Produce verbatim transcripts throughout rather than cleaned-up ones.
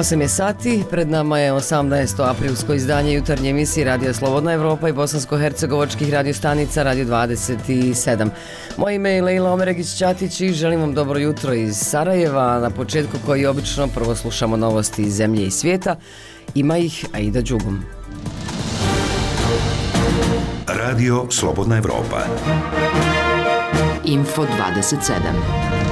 osam je sati, pred nama je osamnaesto aprilsko izdanje jutarnje emisije Radio Slobodna Evropa i bosansko-hercegovačkih radiostanica Radio dvadeset sedam. Moje ime je Lejla Omeregić-Ćatić i želim vam dobro jutro iz Sarajeva. Na početku, koji obično, prvo slušamo novosti iz zemlje i svijeta. Ima ih Aida Đugum. Radio Slobodna Evropa. Info dvadeset sedam.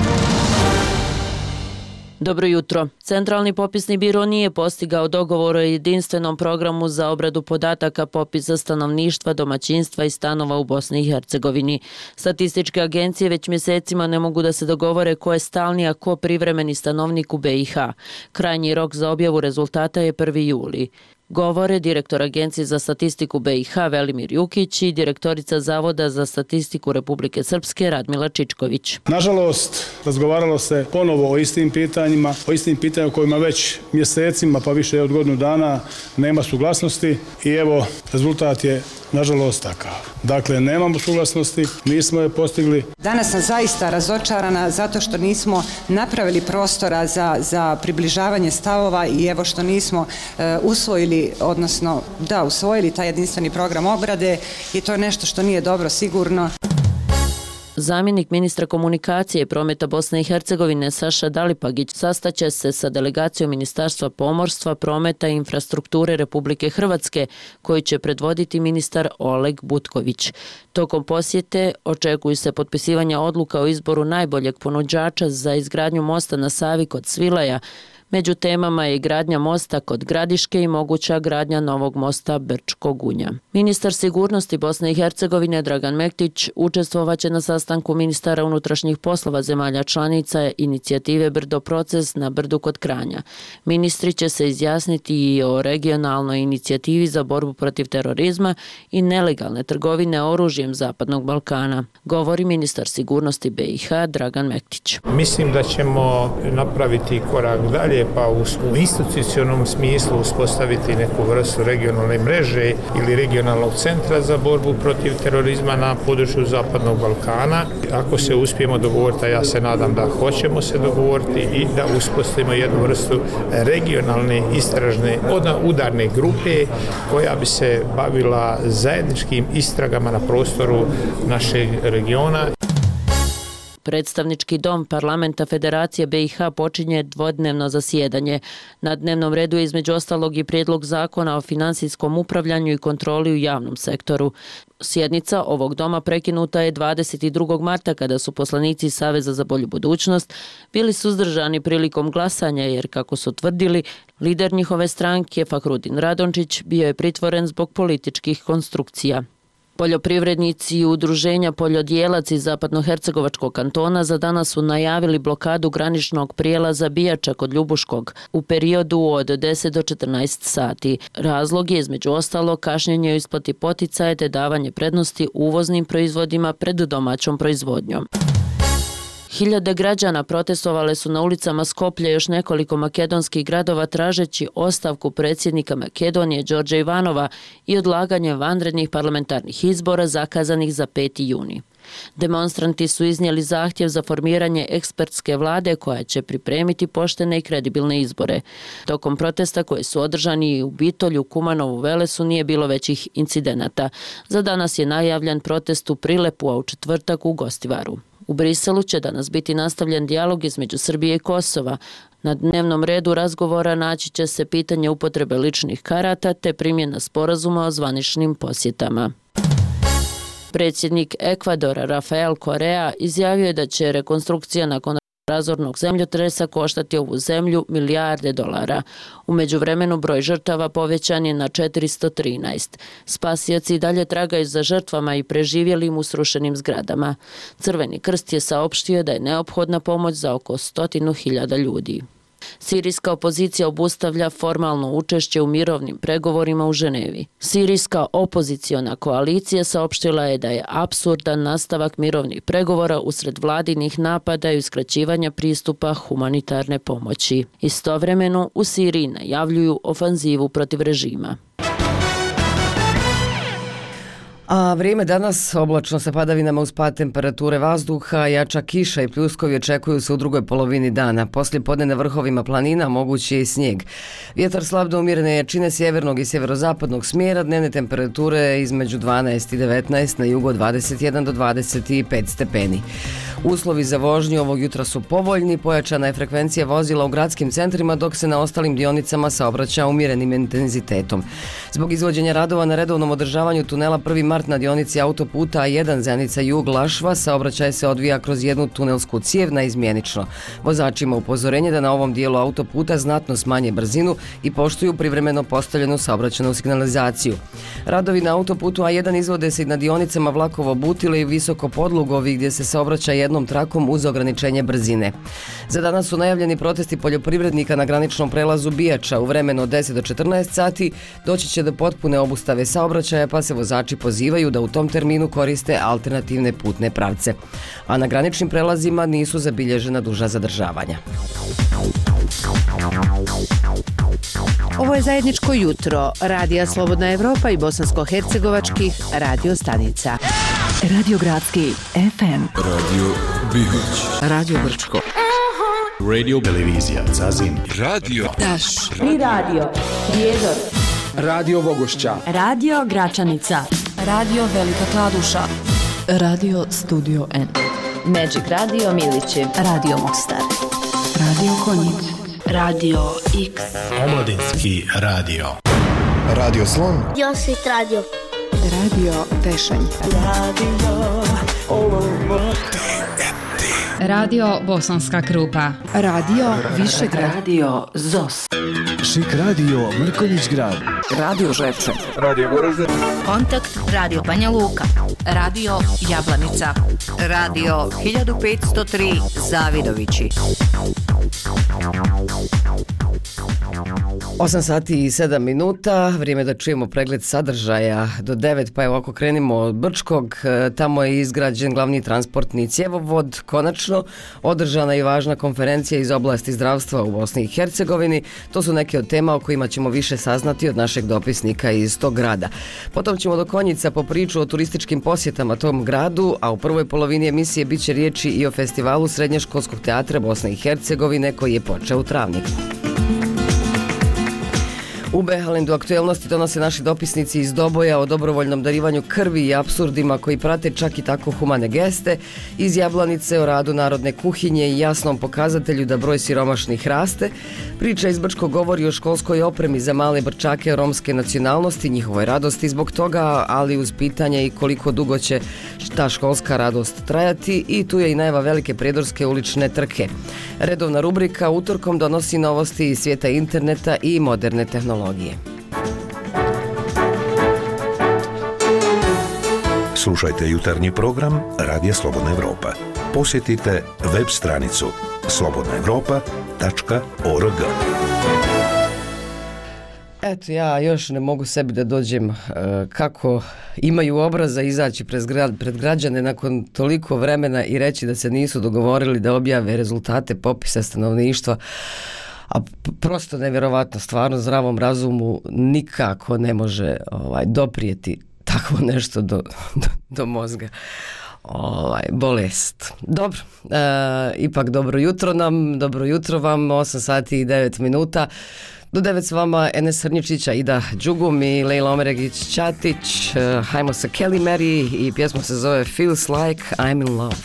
Dobro jutro. Centralni popisni biro nije postigao dogovor o jedinstvenom programu za obradu podataka popisa stanovništva, domaćinstva i stanova u Bosni i Hercegovini. Statističke agencije već mjesecima ne mogu da se dogovore ko je stalni, a ko privremeni stanovnik u B i H. Krajnji rok za objavu rezultata je prvi juli. Govore direktor Agencije za statistiku B i H Velimir Jukić i direktorica Zavoda za statistiku Republike Srpske Radmila Čičković. Nažalost, razgovaralo se ponovo o istim pitanjima, o istim pitanjima kojima već mjesecima, pa više od godinu dana nema suglasnosti i evo, rezultat je nažalost takav. Dakle, nemamo suglasnosti, nismo je postigli. Danas sam zaista razočarana zato što nismo napravili prostora za, za približavanje stavova i evo što nismo e, usvojili, odnosno da, usvojili taj jedinstveni program obrade i to je nešto što nije dobro sigurno. Zamjenik ministra komunikacije i prometa Bosne i Hercegovine Saša Dalipagić sastaće se sa delegacijom Ministarstva pomorstva, prometa i infrastrukture Republike Hrvatske, koji će predvoditi ministar Oleg Butković. Tokom posjete očekuju se potpisivanja odluka o izboru najboljeg ponuđača za izgradnju mosta na Savi kod Svilaja. Među temama je gradnja mosta kod Gradiške i moguća gradnja novog mosta Brčko-Gunja. Ministar sigurnosti Bosne i Hercegovine Dragan Mektić učestvovaće na sastanku ministara unutrašnjih poslova zemalja članica inicijative Brdo proces na Brdu kod Kranja. Ministri će se izjasniti i o regionalnoj inicijativi za borbu protiv terorizma i nelegalne trgovine oružjem Zapadnog Balkana. Govori ministar sigurnosti B i H Dragan Mektić. Mislim da ćemo napraviti korak dalje, pa u institucionalnom smislu uspostaviti neku vrstu regionalne mreže ili regionalnog centra za borbu protiv terorizma na području Zapadnog Balkana. Ako se uspijemo dogovoriti, a ja se nadam da hoćemo se dogovoriti, i da uspostavimo jednu vrstu regionalne istražne udarne grupe koja bi se bavila zajedničkim istragama na prostoru našeg regiona. Predstavnički dom Parlamenta Federacije B i H počinje dvodnevno zasjedanje. Na dnevnom redu je između ostalog i prijedlog zakona o financijskom upravljanju i kontroli u javnom sektoru. Sjednica ovog doma prekinuta je dvadeset drugog marta kada su poslanici Saveza za bolju budućnost bili suzdržani prilikom glasanja jer, kako su tvrdili, lider njihove stranke Fahrudin Radončić bio je pritvoren zbog političkih konstrukcija. Poljoprivrednici i udruženja poljodjelac iz Zapadnohercegovačkog kantona za danas su najavili blokadu graničnog prijelaza Bijača kod Ljubuškog u periodu od deset do četrnaest sati. Razlog je između ostalo kašnjenje u isplati poticaja te davanje prednosti uvoznim proizvodima pred domaćom proizvodnjom. Hiljade građana protestovale su na ulicama Skoplja i još nekoliko makedonskih gradova tražeći ostavku predsjednika Makedonije Đorđa Ivanova i odlaganje vanrednih parlamentarnih izbora zakazanih za peti juni. Demonstranti su iznijeli zahtjev za formiranje ekspertske vlade koja će pripremiti poštene i kredibilne izbore. Tokom protesta koji su održani u Bitolju, Kumanovu, Velesu nije bilo većih incidenata. Za danas je najavljen protest u Prilepu, a u četvrtak u Gostivaru. U Briselu će danas biti nastavljen dijalog između Srbije i Kosova. Na dnevnom redu razgovora naći će se pitanje upotrebe ličnih karata te primjena sporazuma o zvaničnim posjetama. Predsjednik Ekvadora Rafael Correa izjavio je da će rekonstrukcija nakon razornog zemljotresa koštati ovu zemlju milijarde dolara. U međuvremenu broj žrtava povećan je na četiristo trinaest. Spasioci i dalje tragaju za žrtvama i preživjelim u srušenim zgradama. Crveni krst je saopštio da je neophodna pomoć za oko stotinu hiljada ljudi. Sirijska opozicija obustavlja formalno učešće u mirovnim pregovorima u Ženevi. Sirijska opoziciona koalicija saopštila je da je apsurdan nastavak mirovnih pregovora usred vladinih napada i uskraćivanja pristupa humanitarne pomoći. Istovremeno u Siriji najavljuju ofanzivu protiv režima. A vrijeme danas oblačno sa padavinama uz pad temperature vazduha, jača kiša i pljuskovi očekuju se u drugoj polovini dana. Poslije podne na vrhovima planina mogući je i snijeg. Vjetar slab do umjerene jačine sjevernog i sjeverozapadnog smjera, dnevne temperature između dvanaest i devetnaest, na jugu od dvadeset jedan do dvadeset pet stepeni. Uslovi za vožnju ovog jutra su povoljni, pojačana je frekvencija vozila u gradskim centrima, dok se na ostalim dionicama saobraća umjerenim intenzitetom. Zbog izvođenja radova na redovnom održavanju tunela prvi mart na dionici autoputa A jedan Zenica jug Lašva saobraćaj se odvija kroz jednu tunelsku cijev na izmjenično. Vozačima upozorenje da na ovom dijelu autoputa znatno smanje brzinu i poštuju privremeno postavljenu saobraćajnu signalizaciju. Radovi na autoputu A jedan izvode se i na dionicama Vlakovo Butile i Visoko Podlugovi gdje se saobraća jednom trakom uz ograničenje brzine. Za danas su najavljeni protesti poljoprivrednika na graničnom prelazu Bijača u vremenu od deset do četrnaest sati. Doći će do potpune obustave saobraćaja, pa se vozači pozivaju da u tom terminu koriste alternativne putne pravce. A na graničnim prelazima nisu zabilježena duža zadržavanja. Ovo je zajedničko jutro Radija Slobodna Evropa i bosansko-hercegovačkih radio stanica. Radio Gradski F M, Radio Bihać, Radio Brčko, Radio Televizija Zazin, Radio Daš, Tri Radio, Prijedor, Radio Vogošća, Radio Gračanica, Radio Velika Kladuša, Radio Studio N, Magic Radio Milići, Radio Mostar, Radio Konjic, Radio X, Omladinski radio, Radio Slon, Josit Radio, Radio Tešanj, Radio Radio Bosanska Krupa, Radio Višegrad, Radio Zos, Šik Radio Mrkonjić Grad, Radio Žepče, Radio Goražde, Kontakt Radio Banja Luka, Radio Jablanica, Radio hiljadu petsto tri Zavidovići. osam sati i sedam minuta, vrijeme da čujemo pregled sadržaja do devet, pa evo ako krenimo od Brčkog, tamo je izgrađen glavni transportni cjevovod, konačno održana i važna konferencija iz oblasti zdravstva u Bosni i Hercegovini. To su neke od tema o kojima ćemo više saznati od našeg dopisnika iz tog grada. Potom ćemo do Konjica po priču o turističkim posjetama tom gradu, a u prvoj polovini emisije bit će riječi i o festivalu Srednješkolskog teatra Bosne i Hercegovine koji je počeo u travniku. U Behalendu aktuelnosti donose naši dopisnici iz Doboja o dobrovoljnom darivanju krvi i apsurdima koji prate čak i tako humane geste, iz Jablanice o radu narodne kuhinje i jasnom pokazatelju da broj siromašnih raste. Priča iz Brčkog govori o školskoj opremi za male Brčake romske nacionalnosti, njihovoj radosti zbog toga, ali uz pitanje i koliko dugo će ta školska radost trajati, i tu je i najava velike prijedorske ulične trke. Redovna rubrika utorkom donosi novosti iz svijeta interneta i moderne tehnologije. Slušajte jutarnji program Radija Slobodna Evropa. Posjetite web stranicu slobodna evropa tačka org. Eto, ja još ne mogu sebi da dođem uh, kako imaju obraza izaći pred, gra, pred građane nakon toliko vremena i reći da se nisu dogovorili da objave rezultate popisa stanovništva. A prosto nevjerovatno, stvarno zdravom razumu nikako ne može ovaj, doprijeti takvo nešto do, do, do mozga. Ovaj, bolest. Dobro, e, ipak dobro jutro nam, dobro jutro vam, osam sati i devet minuta. Do devet s vama Enes Hrničića, Ida Đugum i Lejla Omeregić-Ćatić. E, hajmo sa Kelly Mary i pjesma se zove Feels Like I'm in Love.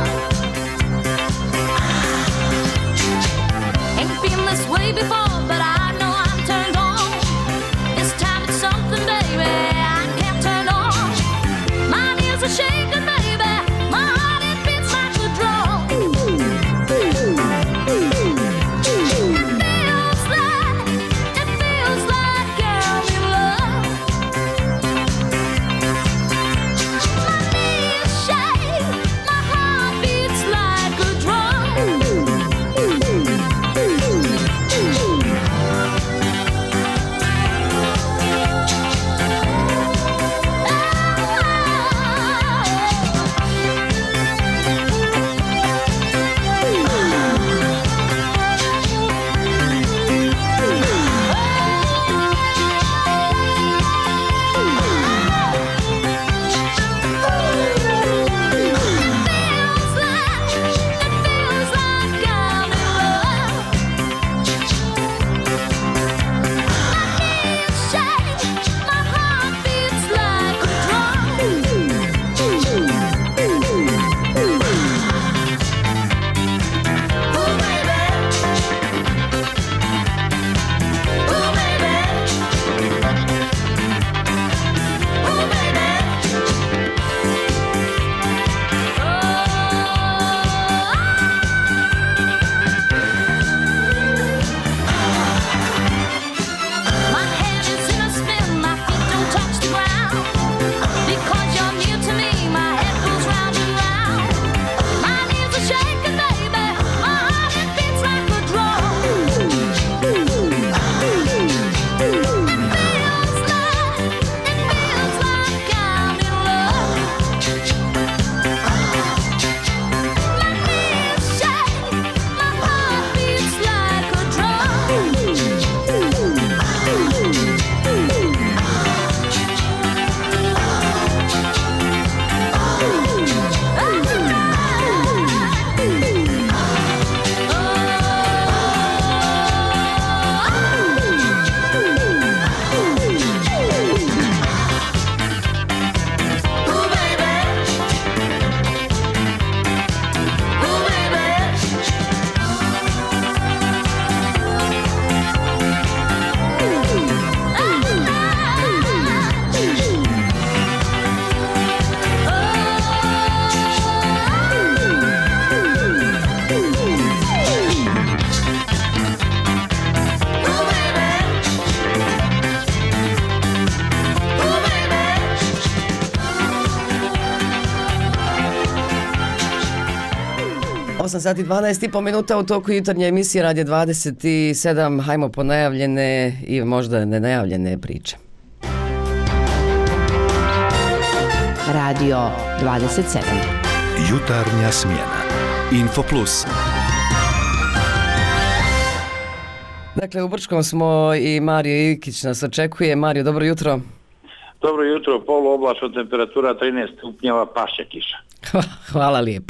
Before, but I osam sati dvanaest i po minuta u toku jutarnje emisije Radio dvadeset sedam. Hajmo po najavljene i možda nenajavljene priče. Radio dvadeset sedam. Jutarnja smjena. Info Plus. Dakle, u Brčkom smo i Mario Ivikić nas očekuje. Mario, dobro jutro. Dobro jutro, poluoblačna temperatura trinaest stupnjeva, pašće kiša. Hvala lijepo.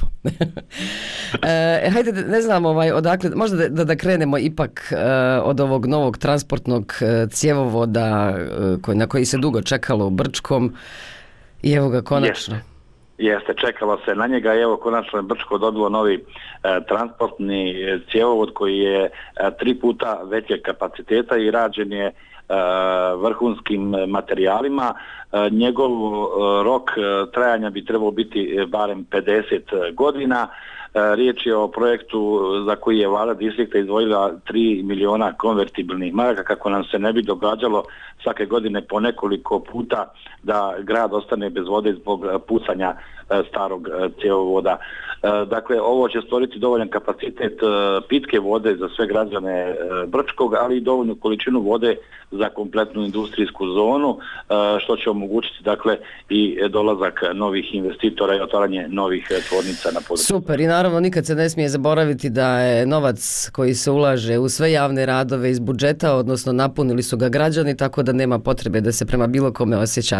e, hajde, ne znam ovaj, odakle, možda da, da krenemo ipak e, od ovog novog transportnog e, cjevovoda e, koji, na koji se dugo čekalo u Brčkom i evo ga konačno. Jeste, Jeste čekalo se na njega i evo konačno je Brčko dobilo novi e, transportni cjevovod koji je e, tri puta većeg kapaciteta i rađen je vrhunskim materijalima. Njegov rok trajanja bi trebao biti barem pedeset godina. Riječ je o projektu za koji je vlada distrikta izdvojila tri miliona konvertibilnih maraka kako nam se ne bi događalo svake godine po nekoliko puta da grad ostane bez vode zbog pucanja starog cjevovoda. Dakle, ovo će stvoriti dovoljan kapacitet pitke vode za sve građane Brčkog, ali i dovoljnu količinu vode za kompletnu industrijsku zonu, što će omogućiti dakle i dolazak novih investitora i otvaranje novih tvornica na području. Super, i naravno nikad se ne smije zaboraviti da je novac koji se ulaže u sve javne radove iz budžeta, odnosno napunili su ga građani, tako da nema potrebe da se prema bilo kome osjeća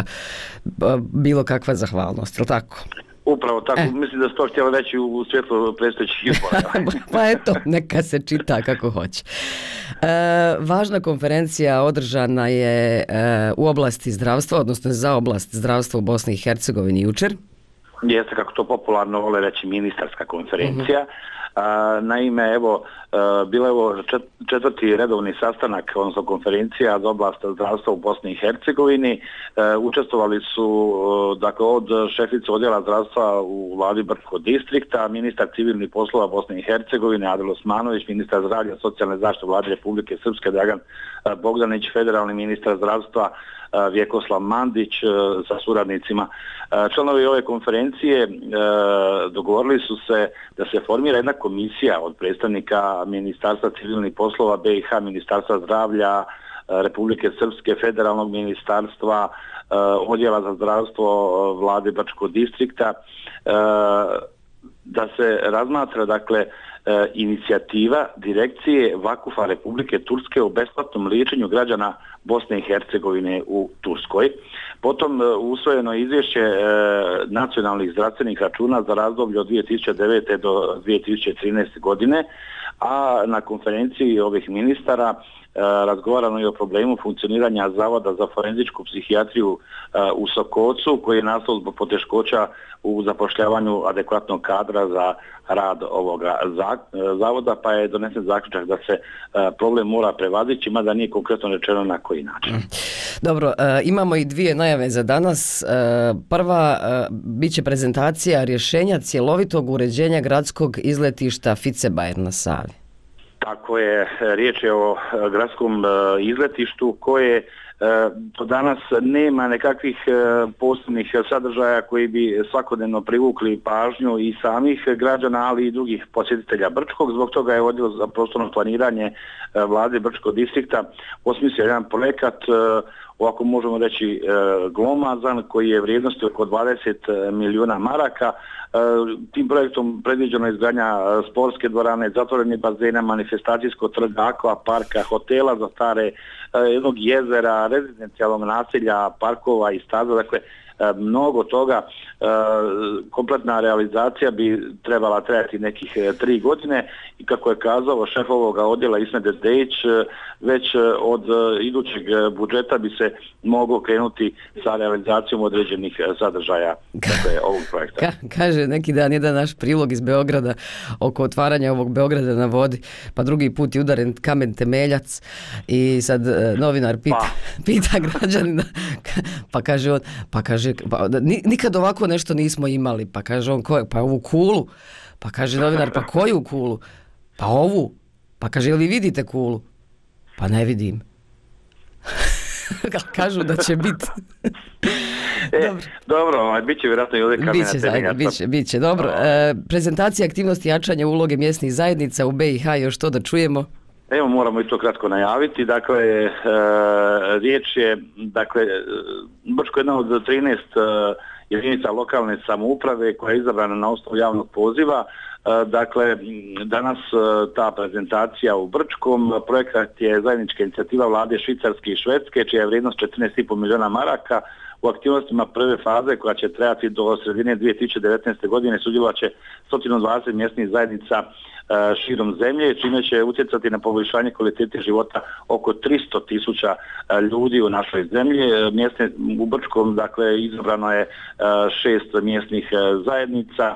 bilo kakva zahvalnost, je li tako? Upravo tako, e. Mislim da se to htjela reći u svjetlu predstojećih izbora. Pa eto, neka se čita kako hoće. E, važna konferencija održana je e, u oblasti zdravstva, odnosno za oblast zdravstva u Bosni i Hercegovini jučer. Jeste, kako to popularno vole reći, ministarska konferencija. Uh-huh. Naime, evo, bilo je ovo četvrti redovni sastanak, odnosno konferencija za oblast zdravstva u Bosni i Hercegovini. Učestvovali su dakle, od šefice odjela zdravstva u vladi Brčkog distrikta, ministar civilnih poslova Bosne i Hercegovine Adil Osmanović, ministar zdravlja i socijalne zaštite vlade Republike Srpske Dragan Bogdanić, federalni ministar zdravstva Vjekoslav Mandić sa suradnicima. Članovi ove konferencije dogovorili su se da se formira jedna komisija od predstavnika Ministarstva civilnih poslova B i H, Ministarstva zdravlja Republike Srpske, federalnog ministarstva, odjela za zdravstvo vlade Brčkog distrikta, da se razmatra dakle inicijativa direkcije Vakufa Republike Turske o besplatnom liječenju građana Bosne i Hercegovine u Turskoj. Potom usvojeno izvješće e, nacionalnih zdravstvenih računa za razdoblje od dvije tisuće devete do dvije tisuće trinaeste godine, a na konferenciji ovih ministara e, razgovarano je o problemu funkcioniranja Zavoda za forenzičku psihijatriju e, u Sokocu, koji je nastao zbog poteškoća u zapošljavanju adekvatnog kadra za rad ovoga zavoda, pa je donesen zaključak da se problem mora prevazići, mada nije konkretno rečeno na koji način. Dobro, imamo i dvije najave za danas. Prva, bit će prezentacija rješenja cjelovitog uređenja gradskog izletišta Ficebajer na Savi. Tako je, riječ je o gradskom izletištu koje do danas nema nekakvih posebnih sadržaja koji bi svakodnevno privukli pažnju i samih građana, ali i drugih posjetitelja Brčkog. Zbog toga je odjel za prostorno planiranje vlade Brčkog distrikta osmislio jedan projekat, ovako možemo reći glomazan, koji je vrijednosti oko dvadeset milijuna maraka. Tim projektom predviđeno je izgradnja sportske dvorane, zatvorenih bazena, manifestacijskog trga, akvaparka, hotela za stare, jednog jezera, rezidencijalnog naselja, parkova i staza, dakle mnogo toga. Kompletna realizacija bi trebala trajati nekih tri godine i kako je kazao šef ovoga odjela Ismet Dedejić, već od idućeg budžeta bi se moglo krenuti sa realizacijom određenih sadržaja dakle, ovog projekta. Ka, kaže neki dan jedan naš prilog iz Beograda oko otvaranja ovog Beograda na vodi, pa drugi put je udaren kamen temeljac i sad novinar pita, pa. pita građanina, pa kaže on, pa kaže, pa, nikad ovako nešto nismo imali, pa kaže on, ko, pa ovu kulu, pa kaže novinar, pa koju kulu? Pa ovu, pa kaže, jel vi vidite kulu? Pa ne vidim. Kažu da će biti. E, dobro, ovaj, bit će vjerojatno i ovdje kamena Biće, temelja. biće, biće, dobro. E, prezentacija aktivnosti jačanja uloge mjesnih zajednica u B i H, još to da čujemo? Evo, moramo i to kratko najaviti. Dakle, e, riječ je, dakle, Brčko je jedna od trinaest e, jedinica lokalne samouprave koja je izabrana na osnovu javnog poziva. E, dakle, danas e, ta prezentacija u Brčkom, projekat je zajednička inicijativa vlade Švicarske i Švedske, čija je vrijednost četrnaest i pol milijuna maraka. U aktivnostima prve faze koja će trajati do sredine dvije tisuće devetnaeste. godine sudjelovat će sto dvadeset mjesnih zajednica širom zemlje, čime će utjecati na poboljšanje kvalitete života oko tristo tisuća ljudi u našoj zemlji. Mjesne, u Brčkom, dakle, izabrano je šest mjesnih zajednica.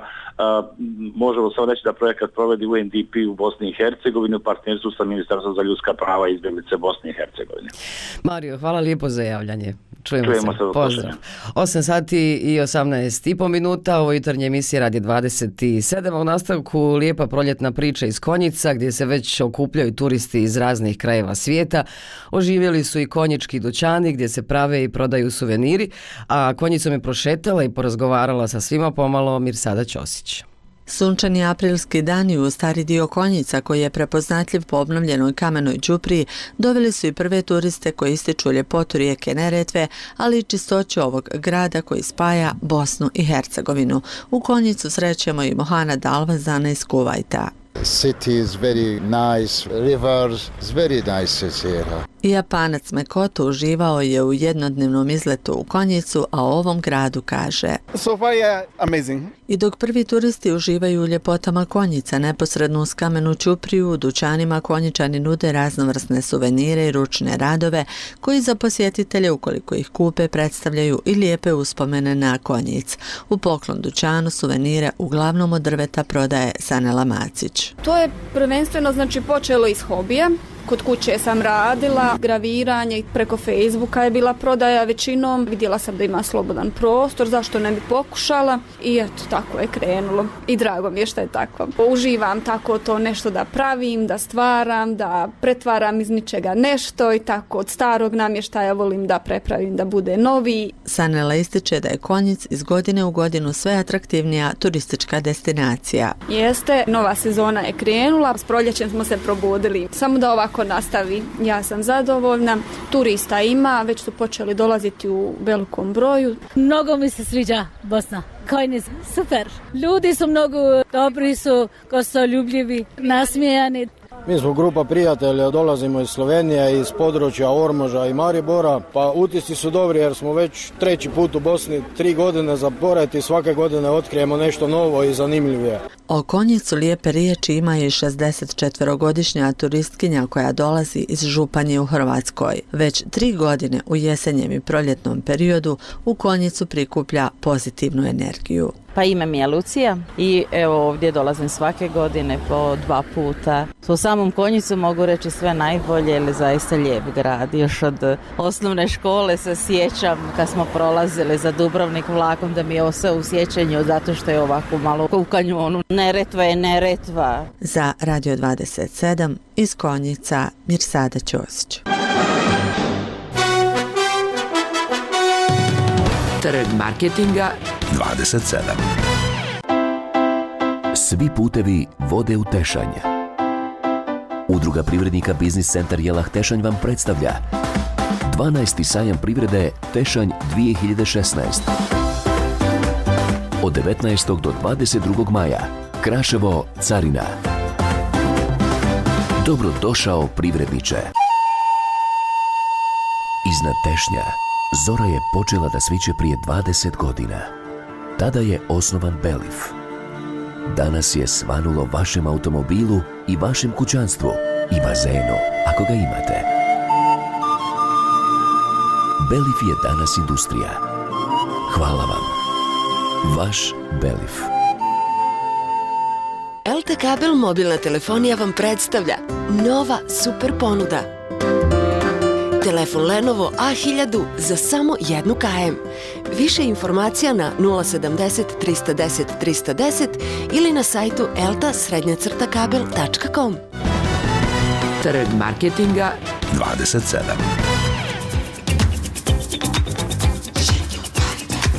Možemo samo reći da projekat provodi U N D P u Bosni i Hercegovini u partnerstvu sa Ministarstvom za ljudska prava i izbjeglice Bosne i Hercegovine. Mario, hvala lijepo za javljanje. Čujemo, Čujemo se. se. Pozdrav. osam sati i osamnaest i po minuta, ovo jutarnje emisije Radio dvadeset sedam. U nastavku lijepa proljetna priča iz Konjica, gdje se već okupljaju turisti iz raznih krajeva svijeta. Oživjeli su i konjički dućani gdje se prave i prodaju suveniri, a Konjicom je prošetala i porazgovarala sa svima pomalo Mirsada Ćosić. Sunčani aprilski dani u stari dio Konjica, koji je prepoznatljiv po obnovljenoj kamenoj ćupriji, doveli su i prve turiste koji ističu ljepotu rijeke Neretve, ali i čistoću ovog grada koji spaja Bosnu i Hercegovinu. U Konjicu srećemo i Mohana Dalvazana iz Kuvajta. City is very nice, rivers, it's very nice here. Japanac Mekoto uživao je u jednodnevnom izletu u Konjicu, a o ovom gradu kaže: So far, yeah, amazing. I dok prvi turisti uživaju u ljepotama Konjica, neposredno uz kamenu ćupriju, u dućanima Konjičani nude raznovrsne suvenire i ručne radove, koji za posjetitelje, ukoliko ih kupe, predstavljaju i lijepe uspomene na Konjic. U poklon dućanu suvenire uglavnom od drveta prodaje Sanela Macić. To je prvenstveno, znači, počelo iz hobija. Kod kuće sam radila, graviranje, preko Facebooka je bila prodaja većinom. Vidjela sam da ima slobodan prostor, zašto ne bi pokušala, i eto, tako je krenulo. I drago mi je što je tako. Uživam tako to nešto da pravim, da stvaram, da pretvaram iz ničega nešto i tako od starog namještaja volim da prepravim da bude novi. Sanela ističe da je Konjic iz godine u godinu sve atraktivnija turistička destinacija. Jeste, nova sezona je krenula, s proljećem smo se probudili. Samo da ova ako nastavi, ja sam zadovoljna. Turista ima, već su počeli dolaziti u velikom broju. Mnogo mi se sviđa Bosna. Konjic, super. Ljudi su mnogo dobri, su gostoljubljivi, nasmijani. Mi smo grupa prijatelja, dolazimo iz Slovenije, iz područja Ormoža i Maribora, pa utisci su dobri jer smo već treći put u Bosni, tri godine za pored i svake godine otkrijemo nešto novo i zanimljivije. O Konjicu lijepe riječi ima i šezdesetčetverogodišnja turistkinja koja dolazi iz Županje u Hrvatskoj. Već tri godine u jesenjem i proljetnom periodu u Konjicu prikuplja pozitivnu energiju. Pa ime mi je Lucija i evo ovdje dolazim svake godine po dva puta. U samom Konjicu mogu reći sve najbolje, jer je zaista lijep grad. Još od osnovne škole se sjećam kad smo prolazili za Dubrovnik vlakom da mi je ostao u sjećanju zato što je ovako malo u kanjonu. Neretva je Neretva. Za Radio dvadeset sedam iz Konjica Mirsada Ćosić. Trg marketinga dvadeset sedam. Svi putevi vode u Tešanj. Udruga privrednika Biznis centar Jelah Tešanj vam predstavlja dvanaesti sajam privrede Tešanj dvije hiljade šesnaest. Od devetnaestog do dvadeset drugog maja. Kraševo, Carina. Dobrodošao privredniče. Iznad Tešnja zora je počela da sviće prije dvadeset godina. Tada je osnovan Belif. Danas je svanulo vašem automobilu i vašem kućanstvu i bazenu, ako ga imate. Belif je danas industrija. Hvala vam. Vaš Belif. el te Kabel mobilna telefonija vam predstavlja nova super ponuda. Telefon Lenovo A hiljadu za samo jednu kajem. Više informacija na nula sedamdeset trista deset trista deset ili na sajtu elta srednja crta kabel tačka com. Trg marketinga dvadeset sedam.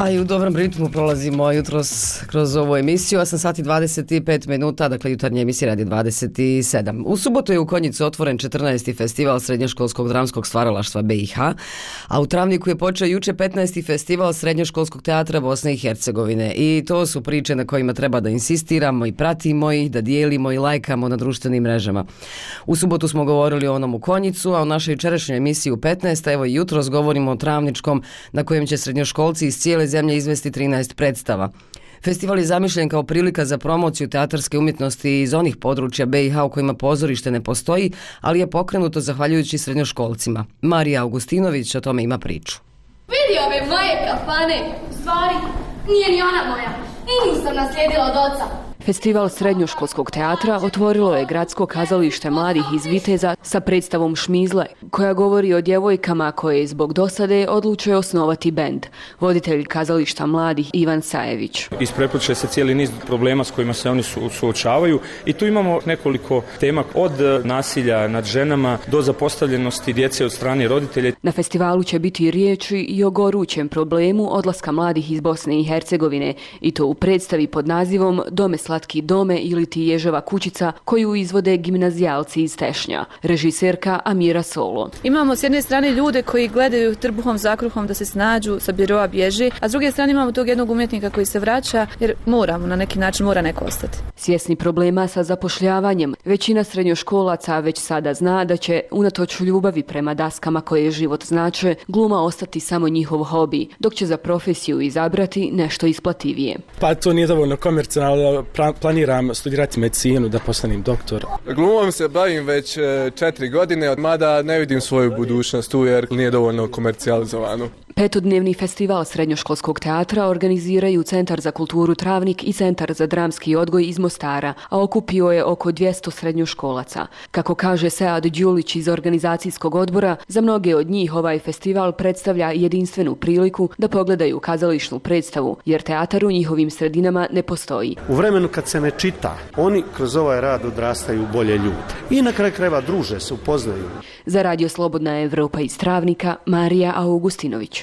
A i u dobrom ritmu prolazimo jutros kroz ovu emisiju, osam sati dvadeset pet minuta, dakle jutarnje emisije radi dvadeset sedam. U subotu je u Konjicu otvoren četrnaesti festival srednjoškolskog dramskog stvaralaštva B i H, a u Travniku je počeo juče petnaesti festival srednjoškolskog teatra Bosne i Hercegovine. I to su priče na kojima treba da insistiramo i pratimo ih, da dijelimo i lajkamo na društvenim mrežama. U subotu smo govorili o onom u Konjicu, a u našoj jučerašnjoj emisiji u petnaest, evo i jutros govorimo o Travničkom, na kojem će srednjoškolci iz cijele zemlje izvesti trinaest predstava. Festival je zamišljen kao prilika za promociju teatarske umjetnosti iz onih područja B i H u kojima pozorište ne postoji, ali je pokrenuto zahvaljujući srednjoškolcima. Marija Augustinović o tome ima priču. Vidi ove moje kafane, u stvari nije ni ona moja i nisam naslijedila od oca. Festival srednjoškolskog teatra otvorilo je Gradsko kazalište mladih iz Viteza sa predstavom Šmizle, koja govori o djevojkama koje zbog dosade odlučuje osnovati bend. Voditelj kazališta mladih Ivan Sajević. Isprepliče se cijeli niz problema s kojima se oni su, suočavaju i tu imamo nekoliko tema od nasilja nad ženama do zapostavljenosti djece od strane roditelja. Na festivalu će biti riječi i o gorućem problemu odlaska mladih iz Bosne i Hercegovine i to u predstavi pod nazivom Dome Slatki dome ili ti Ježeva kućica koju izvode gimnazijalci iz Tešnja. Režiserka Amira Solo. Imamo s jedne strane ljude koji gledaju trbuhom zakruhom da se snađu, sa biroa bježi, a s druge strane imamo tog jednog umjetnika koji se vraća jer moramo, na neki način mora neko ostati. Svjesni problema sa zapošljavanjem, većina srednjoškolaca već sada zna da će, unatoč ljubavi prema daskama koje život znače, gluma ostati samo njihov hobi, dok će za profesiju izabrati nešto isplativije. Pa to nije dovoljno komercijalno. Planiram studirati medicinu, da postanem doktor. Glumom se bavim već četiri godine, mada ne vidim svoju budućnost tu jer nije dovoljno komercijalizovano. Petodnevni festival srednjoškolskog teatra organiziraju Centar za kulturu Travnik i Centar za dramski odgoj iz Mostara, a okupio je oko dvjesto srednjoškolaca. Kako kaže Sead Đulić iz organizacijskog odbora, za mnoge od njih ovaj festival predstavlja jedinstvenu priliku da pogledaju kazališnu predstavu, jer teatar u njihovim sredinama ne postoji. U vremenu kad se ne čita, oni kroz ovaj rad odrastaju bolje ljude. I na kraju krajeva druže se, upoznaju. Za Radio Slobodna Evropa iz Travnika, Marija Augustinović.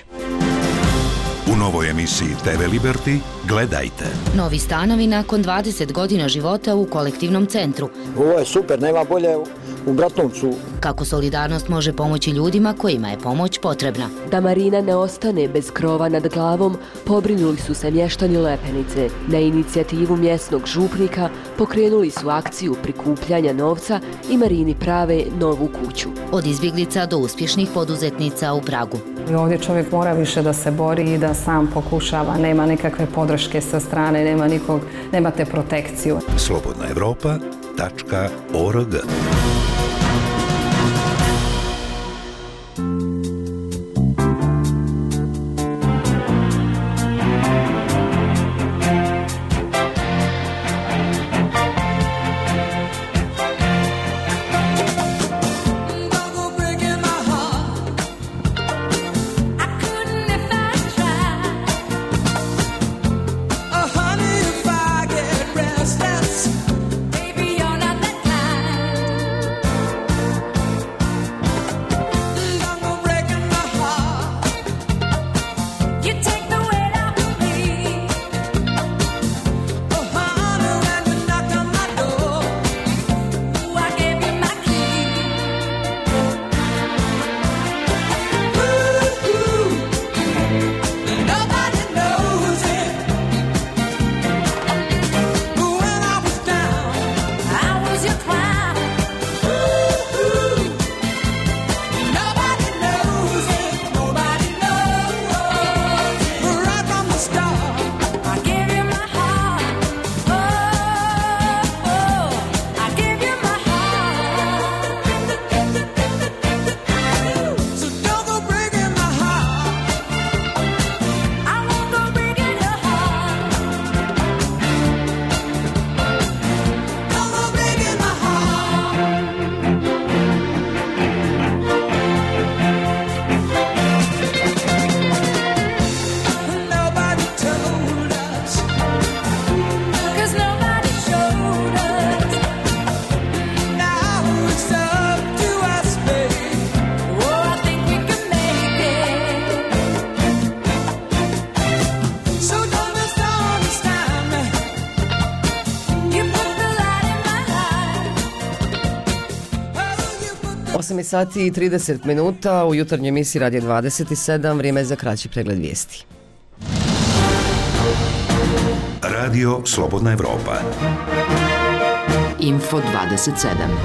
U novoj emisiji T V Liberty gledajte. Novi stanovi nakon dvadeset godina života u kolektivnom centru. Ovo je super, nema bolje u Bratnovcu. Kako solidarnost može pomoći ljudima kojima je pomoć potrebna. Da Marina ne ostane bez krova nad glavom, pobrinuli su se mještani Lepenice. Na inicijativu mjesnog župnika pokrenuli su akciju prikupljanja novca i Marini prave novu kuću. Od izbjeglica do uspješnih poduzetnica u Pragu. Ovdje čovjek mora više da se bori i da sam pokušava, nema nikakve podrške sa strane, nema nikog, nemate protekciju. slobodna evropa tačka org. osam sati i trideset minuta u jutarnjoj emisiji Radio dvadeset sedam, vrijeme je za kraći pregled vijesti. Radio Slobodna Evropa. Info dvadeset sedam.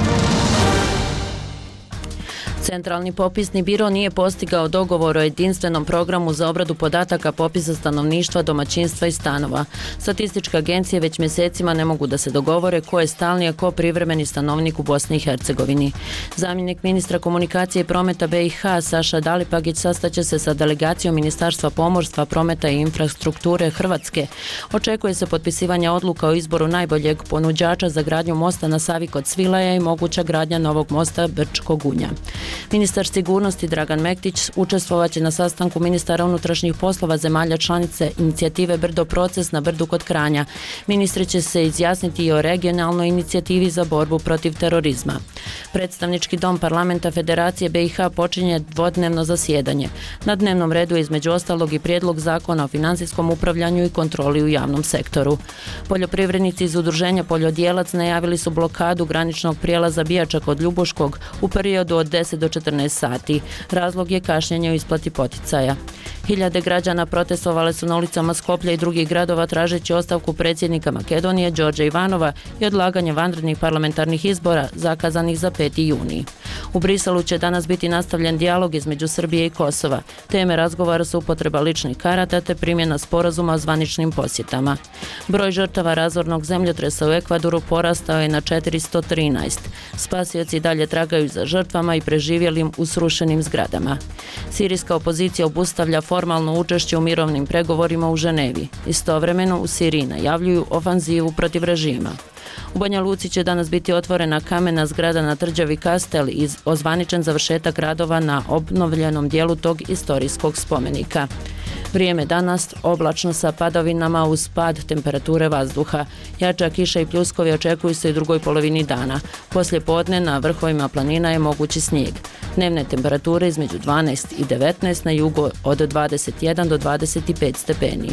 Centralni popisni biro nije postigao dogovor o jedinstvenom programu za obradu podataka popisa stanovništva, domaćinstva i stanova. Statističke agencije već mjesecima ne mogu da se dogovore ko je stalni, a ko privremeni stanovnik u Bosni i Hercegovini. Zamjenik ministra komunikacije i prometa B i H Saša Dalipagić sastaće se sa delegacijom Ministarstva pomorstva, prometa i infrastrukture Hrvatske. Očekuje se potpisivanje odluka o izboru najboljeg ponuđača za gradnju mosta na Savi kod Svilaja i moguća gradnja novog mosta Brčko-Gunja. Ministar sigurnosti Dragan Mektić učestvovat će na sastanku ministara unutrašnjih poslova zemalja članice inicijative Brdo proces na Brdu kod Kranja. Ministri će se izjasniti i o regionalnoj inicijativi za borbu protiv terorizma. Predstavnički dom parlamenta Federacije B i H počinje dvodnevno zasjedanje. Na dnevnom redu je između ostalog i prijedlog zakona o financijskom upravljanju i kontroli u javnom sektoru. Poljoprivrednici iz udruženja Poljodjelac najavili su blokadu graničnog prijelaza Bijača kod Ljubuškog u periodu od deset do četrnaest sati. Razlog je kašnjenje u isplati poticaja. Hiljade građana protestovale su na ulicama Skoplja i drugih gradova tražeći ostavku predsjednika Makedonije Đorđa Ivanova i odlaganje vanrednih parlamentarnih izbora zakazanih za peti juni. U Briselu će danas biti nastavljen dijalog između Srbije i Kosova. Teme razgovora su upotreba ličnih karata te primjena sporazuma o zvaničnim posjetama. Broj žrtava razornog zemljotresa u Ekvadoru porastao je na četiristo trinaest. Spasioci dalje tragaju za žrtvama i preživjelim u srušenim zgradama. Sirijska opozicija obustavlja formalno učešće u mirovnim pregovorima u Ženevi. Istovremeno u Siriji najavljuju ofanzivu protiv režima. U Banja Luci će danas biti otvorena kamena zgrada na tvrđavi Kastel i ozvaničen završetak radova na obnovljenom dijelu tog istorijskog spomenika. Vrijeme danas oblačno sa padavinama uz pad temperature vazduha. Jača kiša i pljuskovi očekuju se u drugoj polovini dana. Poslije podne na vrhovima planina je mogući snijeg. Dnevne temperature između dvanaest i devetnaest, na jugu od dvadeset jedan do dvadeset pet stepeni.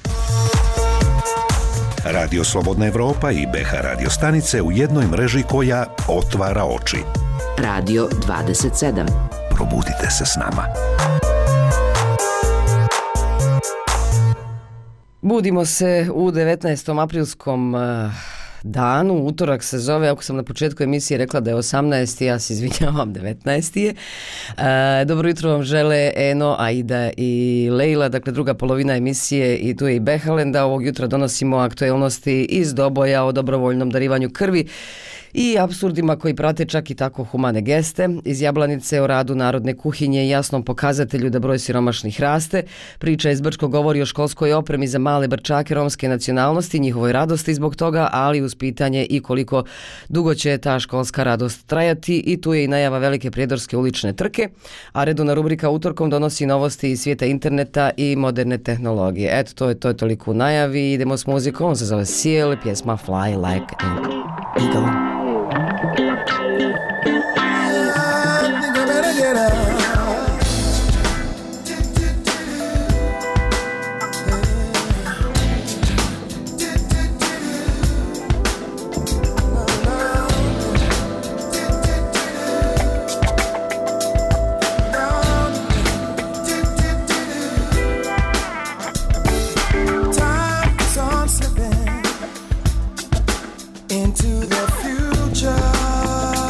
Radio Slobodna Evropa i B H radio stanice u jednoj mreži koja otvara oči. Radio dvadeset sedam. Probudite se s nama. Budimo se u devetnaestom aprilskom danu, utorak se zove, ako sam na početku emisije rekla da je osamnaesti, ja se izvinjavam, devetnaesti je. E, dobro jutro vam žele Eno, Aida i Leila, dakle druga polovina emisije i tu je i Behalenda. Ovog jutra donosimo aktuelnosti iz Doboja o dobrovoljnom darivanju krvi i apsurdima koji prate čak i tako humane geste, iz Jablanice o radu narodne kuhinje i jasnom pokazatelju da broj siromašnih raste. Priča iz Brčko govori o školskoj opremi za male Brčake romske nacionalnosti, njihovoj radosti zbog toga, ali uz pitanje i koliko dugo će ta školska radost trajati, i tu je i najava velike prijedorske ulične trke, a redovna rubrika utorkom donosi novosti iz svijeta interneta i moderne tehnologije. Eto, to je, to je toliko u najavi. Idemo s muzikom, on se zove Seal, pjesma Fly Like an Eagle. Into the future.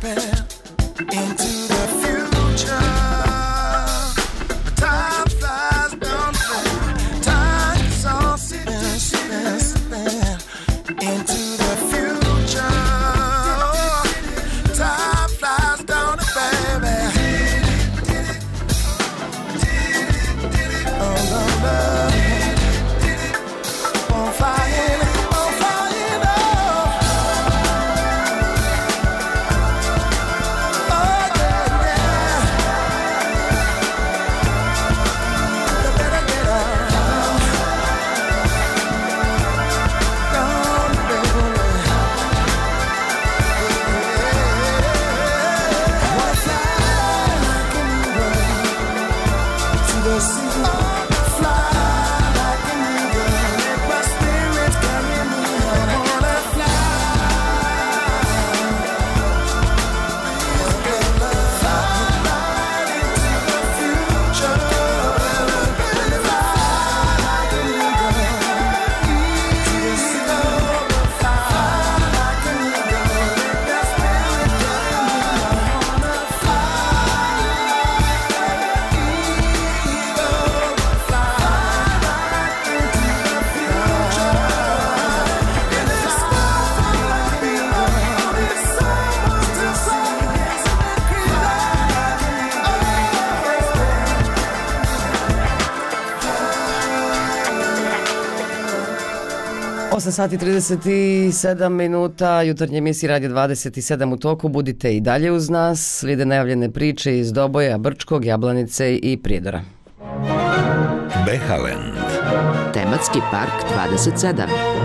osam sati trideset sedam minuta, jutarnje emisije Radio dvadeset sedam u toku, budite i dalje uz nas, slijede najavljene priče iz Doboja, Brčkog, Jablanice i Prijedora. Behalen. Tematski park dvadeset sedam.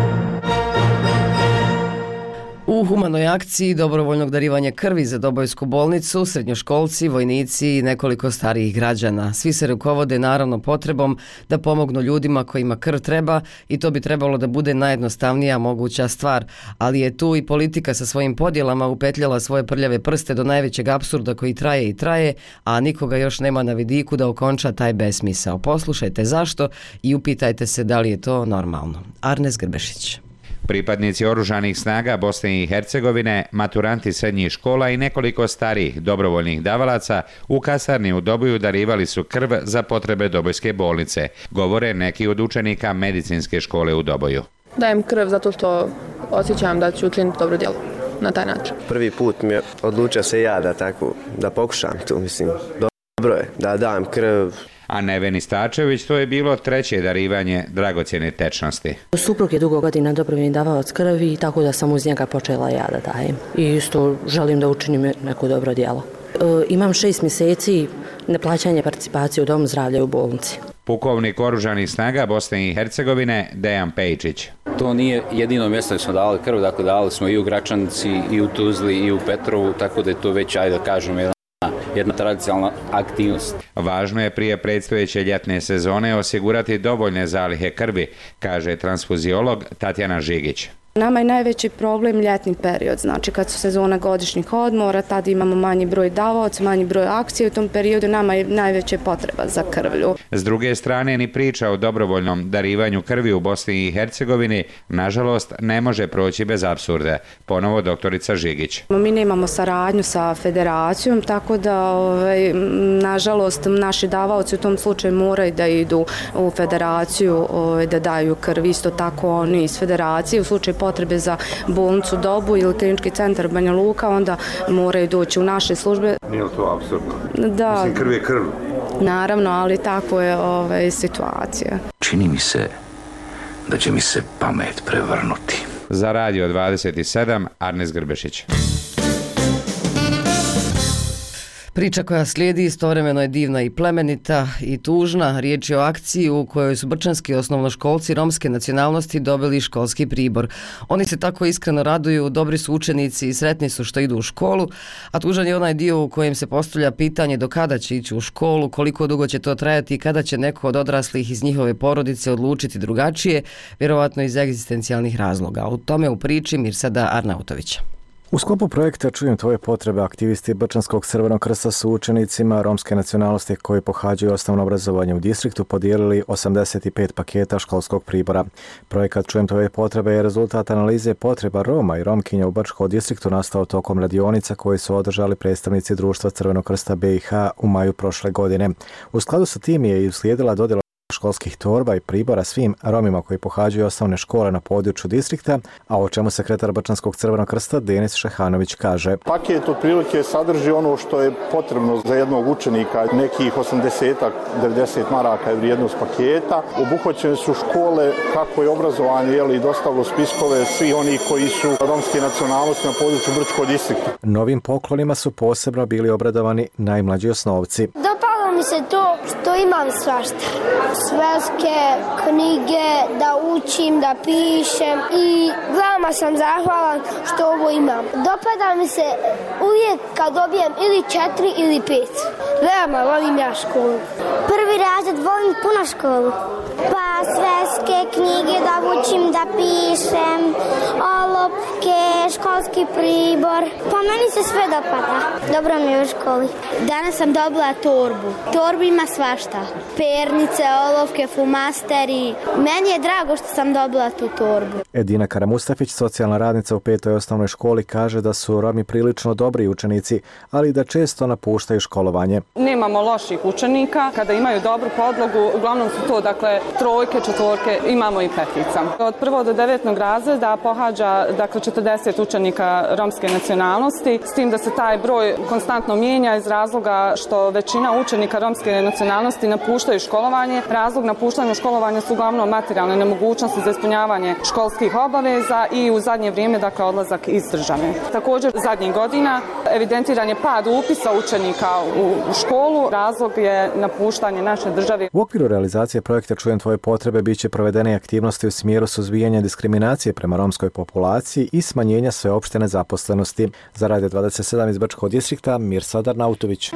U humanoj akciji dobrovoljnog darivanja krvi za Dobojsku bolnicu, srednjoškolci, vojnici i nekoliko starijih građana. Svi se rukovode naravno potrebom da pomognu ljudima kojima krv treba i to bi trebalo da bude najjednostavnija moguća stvar, ali je tu i politika sa svojim podjelama upetljala svoje prljave prste do najvećeg apsurda koji traje i traje, a nikoga još nema na vidiku da okonča taj besmisao. Poslušajte zašto i upitajte se da li je to normalno. Arnes Grbešić. Pripadnici oružanih snaga Bosne i Hercegovine, maturanti srednjih škola i nekoliko starijih dobrovoljnih davalaca u kasarni u Doboju darivali su krv za potrebe Dobojske bolnice, govore neki od učenika medicinske škole u Doboju. Dajem krv zato što osjećam da ću učiniti dobro djelo na taj način. Prvi put mi je odlučio se ja da tako, da pokušam tu, mislim, dobro je da dajem krv. A Neveni Stačević, to je bilo treće darivanje dragocjene tečnosti. Suprug je dugo godina dobrovoljni davalac krvi, tako da sam uz njega počela ja da dajem. I isto želim da učinim neko dobro djelo. E, imam šest mjeseci neplaćanje participacije u domu zdravlja u bolnici. Pukovnik oružanih snaga Bosne i Hercegovine Dejan Pejčić. To nije jedino mjesto gdje smo davali krv, dakle davali smo i u Gračanici, i u Tuzli, i u Petrovu, tako da je to već, ajde da kažem, jedan jedna tradicionalna aktivnost. Važno je prije predstojeće ljetne sezone osigurati dovoljne zalihe krvi, kaže transfuziolog Tatjana Žigić. Nama je najveći problem ljetni period, znači kad su sezona godišnjih odmora, tad imamo manji broj davaoca, manji broj akcije, u tom periodu nama je najveća potreba za krvlju. S druge strane, ni priča o dobrovoljnom darivanju krvi u Bosni i Hercegovini, nažalost, ne može proći bez apsurda, ponovo doktorica Žigić. Mi nemamo saradnju sa federacijom, tako da, ovaj, nažalost, naši davaoci u tom slučaju moraju da idu u federaciju, ovaj, da daju krv, isto tako oni iz federacije, u slučaju potrebe za bolnicu Dobu ili klinički centar Banja Luka, onda moraju doći u naše službe. Nije li to apsurdno? Da. Mislim, krv je krv. Naravno, ali tako je ovaj, situacija. Čini mi se da će mi se pamet prevrnuti. Za Radio dvadeset sedam, Arnes Grbešić. Priča koja slijedi istovremeno je divna i plemenita i tužna. Riječ je o akciji u kojoj su brčanski osnovnoškolci romske nacionalnosti dobili školski pribor. Oni se tako iskreno raduju, dobri su učenici i sretni su što idu u školu, a tužan je onaj dio u kojem se postavlja pitanje do kada će ići u školu, koliko dugo će to trajati i kada će neko od odraslih iz njihove porodice odlučiti drugačije, vjerovatno iz egzistencijalnih razloga. O tome u priči Mirsada Arnautovića. U sklopu projekta Čujem tvoje potrebe aktivisti Brčanskog Crvenog krsta su učenicima romske nacionalnosti koji pohađaju osnovno obrazovanje u distriktu podijelili osamdeset pet paketa školskog pribora. Projekat Čujem tvoje potrebe je rezultat analize potreba Roma i Romkinja u Brčkom distriktu nastao tokom radionica koje su održali predstavnici Društva Crvenog krsta B i H u maju prošle godine. U skladu sa tim je i uslijedila dodjela školskih torba i pribora svim Romima koji pohađaju osnovne škole na području distrikta, a o čemu sekretar Brčanskog Crvenog krsta Denis Šehanović kaže. Paket otprilike sadrži ono što je potrebno za jednog učenika, nekih osamdeset do devedeset maraka je vrijednost paketa. Obuhvaćene su škole, kako je obrazovanje, jeli, dostavilo spiskove svi oni koji su romske nacionalnosti na području Brčkog distrikta. Novim poklonima su posebno bili obradovani najmlađi osnovci. Dopalo mi se to što imam svašta. Sveske, knjige, da učim, da pišem i veoma sam zahvalan što ovo imam. Dopada mi se uvijek kad dobijem ili četiri ili pet. Veoma volim ja školu. Prvi razred volim puno školu. Pa sveske, knjige, da učim, da pišem, olovke, školski pribor. Pa meni se sve dopada. Dobro mi je u školi. Danas sam dobila torbu. Torbu ima svašta. Pernice, olovke, flumasteri. Meni je drago što sam dobila tu torbu. Edina Karamustafić, socijalna radnica u petoj osnovnoj školi, kaže da su Romi prilično dobri učenici, ali da često napuštaju školovanje. Nemamo loših učenika. Kada imaju dobru podlogu, uglavnom su to dakle trojke, četvorke, imamo i petica. Od prvog do devetog razreda pohađa dakle četrdeset učenika romske nacionalnosti, s tim da se taj broj konstantno mijenja iz razloga što većina učenika romske nacionalnosti napuštaju školovanje. Razlog napuštanja školovanja su uglavnom materijalne nemogućnosti za ispunjavanje školskih obaveza i u zadnje vrijeme dakle odlazak iz države. Također zadnjih godina evidentiran je pad upisa učenika u školu. Razlog je napuštanje naše države. U okviru realizacije projekta Čujem tvoje potrebe bit će provedene aktivnosti u smjeru suzbijanja diskriminacije prema romskoj populaciji i smanjenja sveopšte nezaposlenosti. Za Radio dvadeset sedam iz Brčkog distrikta, Mirsad Nautović.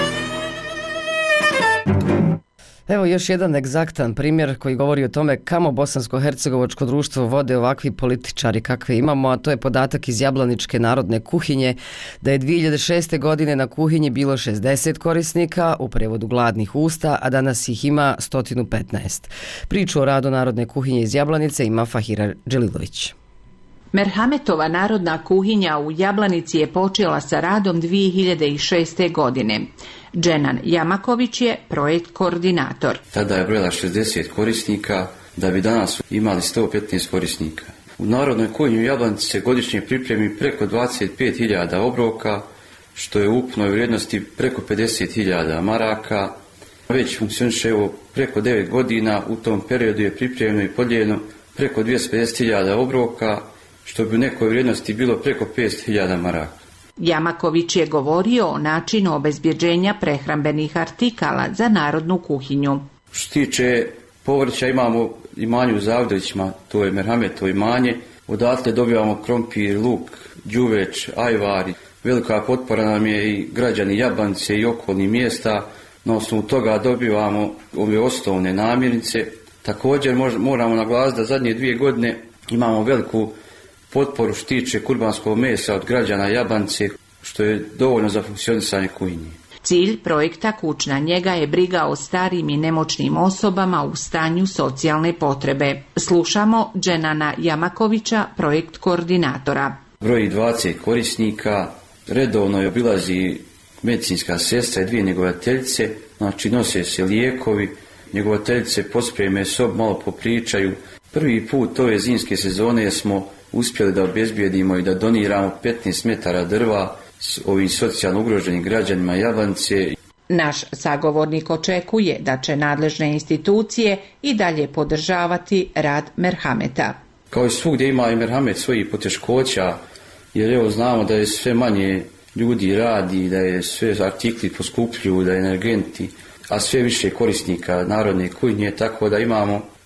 Evo još jedan egzaktan primjer koji govori o tome kamo bosansko-hercegovačko društvo vode ovakvi političari kakve imamo, a to je podatak iz Jablaničke narodne kuhinje da je dvije hiljade šeste. godine na kuhinji bilo šezdeset korisnika, u prevodu gladnih usta, a danas ih ima sto petnaest. Priču o radu narodne kuhinje iz Jablanice ima Fahira Đelilović. Merhametova narodna kuhinja u Jablanici je počela sa radom dvije hiljade šeste. godine. Dženan Jamaković je projekt koordinator. Tada je brojala šezdeset korisnika, da bi danas imali sto petnaest korisnika. U narodnoj kuhinji u Jablanici se godišnje pripremi preko dvadeset pet hiljada obroka, što je u ukupnoj vrijednosti preko pedeset hiljada maraka. Već funkcioniše evo preko devet godina, u tom periodu je pripremljeno i podijeljeno preko dvjesto pedeset hiljada obroka, što bi u nekoj vrijednosti bilo preko petsto hiljada maraka. Jamaković je govorio o načinu obezbjeđenja prehrambenih artikala za narodnu kuhinju. Što tiče povrća, imamo imanje u Zavidovićima, to je Merhametovo imanje. Odatle dobivamo krompir, luk, đuveč, ajvar. Velika potpora nam je i građani Jablanice i okolnih mjesta. Na osnovu toga dobivamo ove osnovne namirnice. Također moramo naglasiti da zadnje dvije godine imamo veliku potporu što tiče kurbanskog mesa od građana Jablanice, što je dovoljno za funkcionisanje kuhinje. Cilj projekta Kućna njega je briga o starim i nemoćnim osobama u stanju socijalne potrebe. Slušamo Dženana Jamakovića, projekt koordinatora. Broji dvadeset korisnika, redovno je obilazi medicinska sestra i dvije njegovateljice, znači nose se lijekovi, njegovateljice pospreme sob, malo popričaju. Prvi put ove zimske sezone smo uspjeli da obezbijedimo i da doniramo petnaest metara drva s ovim socijalno ugroženim građanima Jablanice. Naš sagovornik očekuje da će nadležne institucije i dalje podržavati rad Merhameta. Kao i svugdje ima i Merhamet svojih poteškoća, jer evo znamo da je sve manje ljudi radi, da je sve artikli poskupljuju, da je energenti, a sve više korisnika narodne kuhinje, tako da imamo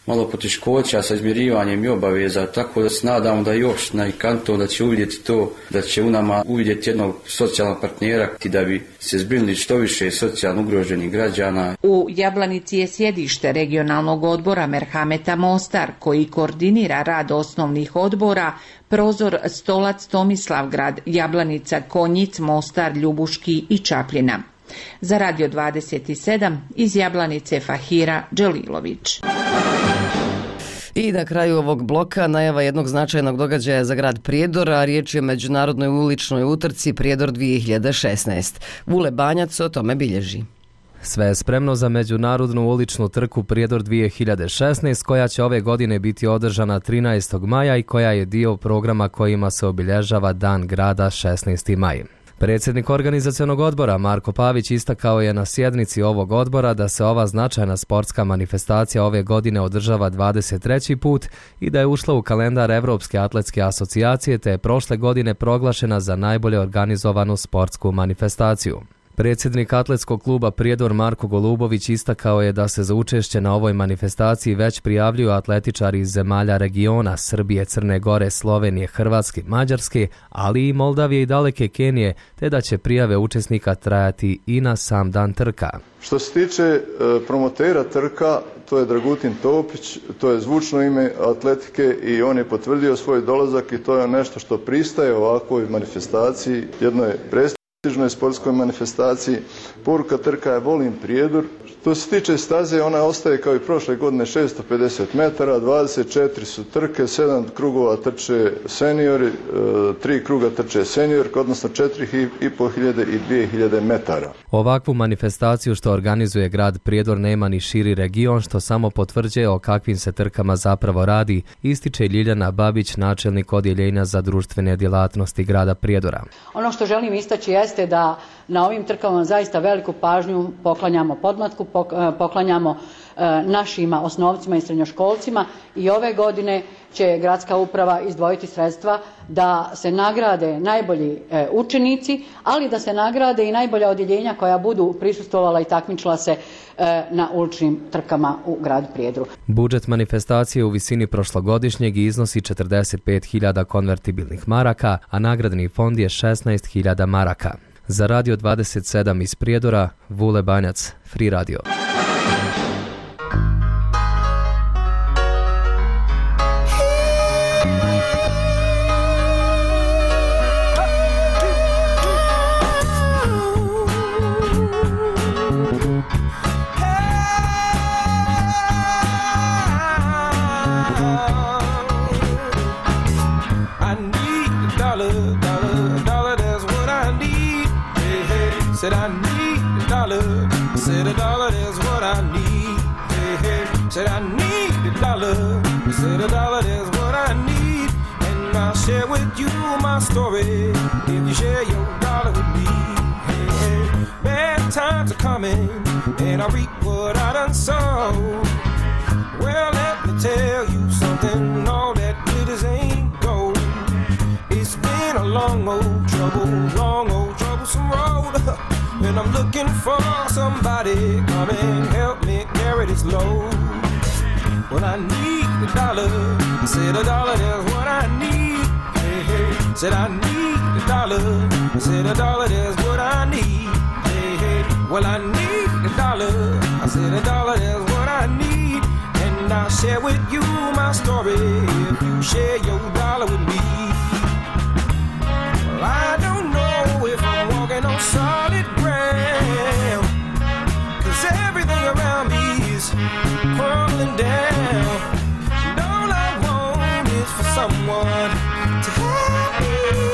malo poteškoća sa izmirivanjem i obaveza, tako da se nadamo da još na kanton da će uvidjeti to, da će u nama uvidjeti jednog socijalnog partnera da bi se zbrinuli što više socijalno ugroženih građana. U Jablanici je sjedište regionalnog odbora Merhameta Mostar, koji koordinira rad osnovnih odbora Prozor, Stolac, Tomislavgrad, Jablanica, Konjic, Mostar, Ljubuški i Čapljina. Za Radio dvadeset sedam iz Jablanice Fahira Đelilović. I na kraju ovog bloka najava jednog značajnog događaja za grad Prijedor, a riječ je o međunarodnoj uličnoj utrci Prijedor dvije hiljade šesnaest. Vule Banjac o tome bilježi. Sve je spremno za međunarodnu uličnu trku Prijedor dvije hiljade šesnaest koja će ove godine biti održana trinaestog maja i koja je dio programa kojima se obilježava Dan grada šesnaesti maj. Predsjednik organizacionog odbora Marko Pavić istakao je na sjednici ovog odbora da se ova značajna sportska manifestacija ove godine održava dvadeset treći put i da je ušla u kalendar Evropske atletske asocijacije te je prošle godine proglašena za najbolje organizovanu sportsku manifestaciju. Predsjednik atletskog kluba Prijedor Marko Golubović istakao je da se za učešće na ovoj manifestaciji već prijavljuju atletičari iz zemalja regiona Srbije, Crne Gore, Slovenije, Hrvatske, Mađarske, ali i Moldavije i daleke Kenije, te da će prijave učesnika trajati i na sam dan trka. Što se tiče e, promotera trka, to je Dragutin Topić, to je zvučno ime atletike i on je potvrdio svoj dolazak i to je nešto što pristaje ovakvoj manifestaciji, jednoj prestižnoj sportskoj manifestaciji. Poruka trka je volim Prijedor. Što se tiče staze, ona ostaje kao i prošle godine šesto pedeset metara, dvadeset četiri su trke, sedam krugova trče seniori, tri kruga trče seniorke, odnosno četiri i pol hiljade i dvije hiljade metara. Ovakvu manifestaciju što organizuje grad Prijedor nema ni širi region, što samo potvrđuje o kakvim se trkama zapravo radi, ističe Ljiljana Babić, načelnik odjeljenja za društvene djelatnosti grada Prijedora. Ono što želim istaći jeste da na ovim trkama zaista veliku pažnju poklanjamo podmlatku, poklanjamo našima osnovcima i srednjoškolcima i ove godine će gradska uprava izdvojiti sredstva da se nagrade najbolji učenici, ali da se nagrade i najbolja odjeljenja koja budu prisustvovala i takmičila se na uličnim trkama u gradu Prijedoru. Budžet manifestacije u visini prošlogodišnjeg iznosi četrdeset pet hiljada konvertibilnih maraka, a nagradni fond je šesnaest hiljada maraka. Za Radio dvadeset sedam iz Prijedora, Vule Banjac, Free Radio. Said I need a dollar, said a dollar is what I need, hey, hey. Said I need a dollar, said a dollar is what I need. And I'll share with you my story, if you share your dollar with me, hey, hey. Bad times are coming, and I reap what I done sow. Well, let me tell you something, all that glitters ain't gold. It's been a long old trouble, long old troublesome road. And I'm looking for somebody come and help me carry this load. Well, I need a dollar, said a dollar is what I need, hey, hey. Said I need a dollar, said a dollar is what I need, hey, hey. Well, I need a dollar, I said a dollar is what I need. And I'll share with you my story if you share your dollar with me. Well, I don't know if I'm walking on solid ground, 'cause everything around me is crumbling down. And all I want is for someone to help me.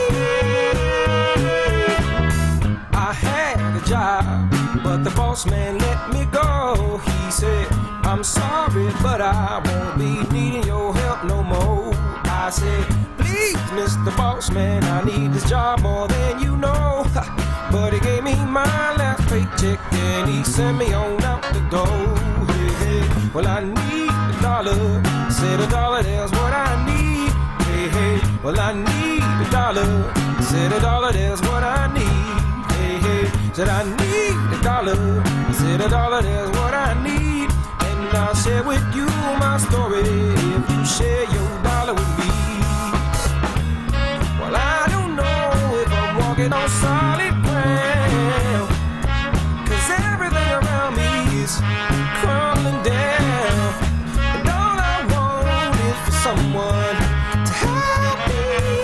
I had a job, but the boss man let me go. He said, I'm sorry, but I won't be needing your help no more. I said, please, Mister Boss Man, I need this job more than you know. But he gave me my last paycheck and he sent me on out the door. Hey, hey. Well, I need a dollar, said a dollar, there's what I need. Hey, hey. Well, I need a dollar, said a dollar, there's what I need. Hey, hey. Said I need a dollar, said a dollar, there's what I need. And I'll share with you my story if you share your dollar with me. Well, I don't know if I'm walking on solid ground, 'cause everything around me is crumbling down, and all I want is for someone to help me.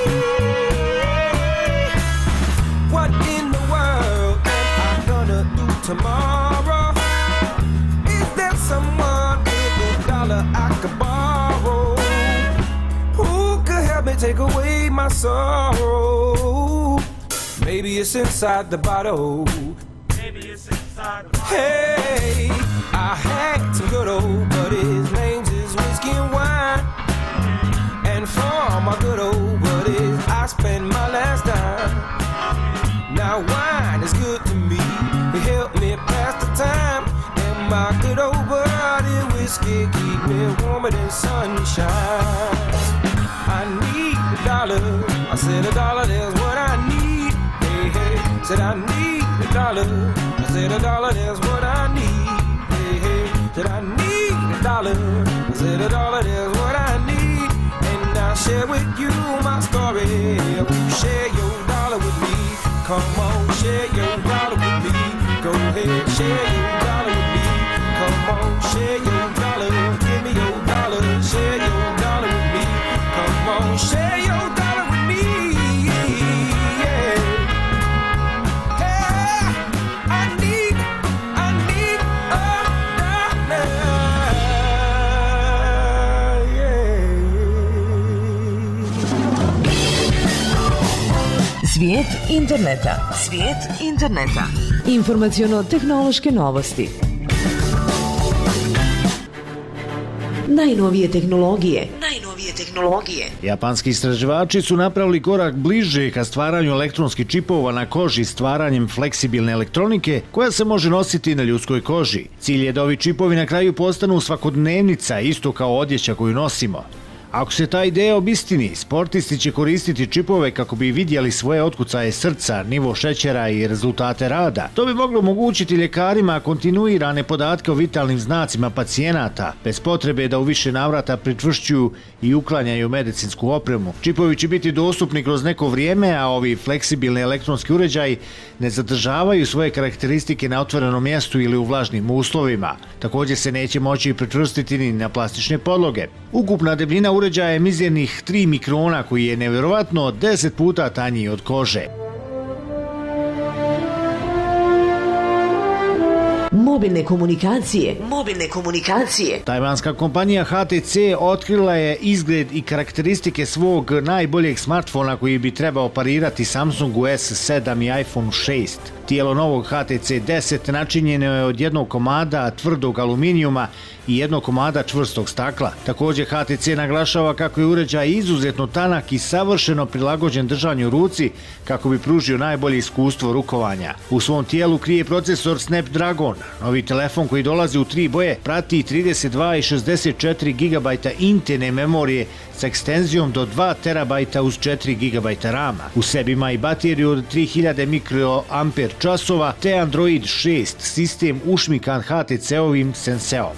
What in the world am I gonna do tomorrow? Is there someone with a dollar I could borrow? Who could help me take away my sorrow? Maybe it's inside the bottle. Maybe it's inside the bottle. Hey, I had some good old buddies, names is whiskey and wine. And for my good old buddies, I spend my last dime. Now wine is good to me, it helped me pass the time. And my good old buddy whiskey keep me warmer than sunshine. I need a dollar, I said a dollar, there's what I need. Hey, hey, said I need a dollar, I said a dollar, there's what I need. Hey, hey, said I need a dollar, I said a dollar, there's what I need. And I'll share with you my story if you share your dollar with me. Come on, share your dollar with me. Go ahead, share your dollar with me. Come on, share your dollar, give me your dollar, share your dollar with me. Come on, share your dollar with me. Yeah. Hey, I need, I need a dollar. Yeah. Svijet interneta. Svijet interneta. Informaciono-tehnološke novosti. Najnovije tehnologije. Najnovije tehnologije. Japanski istraživači su napravili korak bliže ka stvaranju elektronskih čipova na koži stvaranjem fleksibilne elektronike koja se može nositi na ljudskoj koži. Cilj je da ovi čipovi na kraju postanu svakodnevnica, isto kao odjeća koju nosimo. Ako se ta ideja obistini, sportisti će koristiti čipove kako bi vidjeli svoje otkucaje srca, nivo šećera i rezultate rada. To bi moglo omogućiti ljekarima kontinuirane podatke o vitalnim znacima pacijenata, bez potrebe da u više navrata pričvršćuju i uklanjaju medicinsku opremu. Čipovi će biti dostupni kroz neko vrijeme, a ovi fleksibilni elektronski uređaji ne zadržavaju svoje karakteristike na otvorenom mjestu ili u vlažnim uslovima. Također se neće moći pričvrstiti ni na plastične podloge. Ukupna debljina uređaja je mizernih tri mikrona, koji je nevjerovatno deset puta tanji od kože. Mobilne komunikacije. Mobilne komunikacije. Tajvanska kompanija H T C otkrila je izgled i karakteristike svog najboljeg smartfona koji bi trebao parirati Samsungu S sedam i iPhone šest. Tijelo novog H T C deset načinjeno je od jednog komada tvrdog aluminijuma i jednog komada čvrstog stakla. Također H T C naglašava kako je uređaj izuzetno tanak i savršeno prilagođen držanju u ruci kako bi pružio najbolje iskustvo rukovanja. U svom tijelu krije procesor Snapdragon. Novi telefon koji dolazi u tri boje prati trideset dva i šezdeset četiri gigabajta interne memorije s ekstenzijom do dva terabajta uz četiri gigabajta rama. U sebi ima i bateriju od tri hiljade mikroamper časova te Android šest sistem ušmikan H T C-ovim senseom.